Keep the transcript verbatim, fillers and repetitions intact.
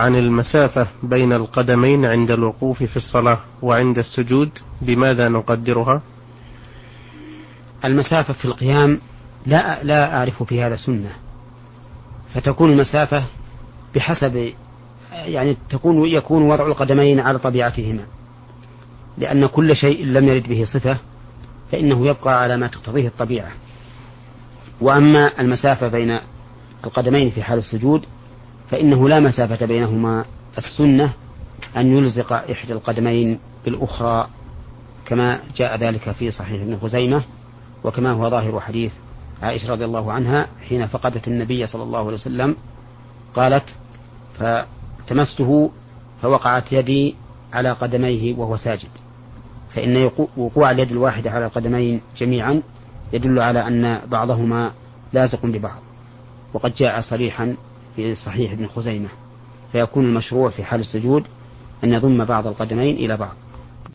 عن المسافة بين القدمين عند الوقوف في الصلاة وعند السجود بماذا نقدرها؟ المسافة في القيام لا, لا أعرف في هذا سنة، فتكون المسافة بحسب يعني تكون يكون وضع القدمين على طبيعتهما، لأن كل شيء لم يرد به صفة فإنه يبقى على ما تقتضيه الطبيعة. وأما المسافة بين القدمين في حال السجود فإنه لا مسافة بينهما، السنة أن يلزق إحدى القدمين بالأخرى كما جاء ذلك في صحيح ابن خزيمة، وكما هو ظاهر حديث عائشة رضي الله عنها حين فقدت النبي صلى الله عليه وسلم قالت: فتمسته فوقعت يدي على قدميه وهو ساجد. فإن وقوع اليد الواحدة على القدمين جميعا يدل على أن بعضهما لازق ببعض، وقد جاء صريحا في صحيح ابن خزيمة، فيكون المشروع في حال السجود أن يضم بعض القدمين إلى بعض.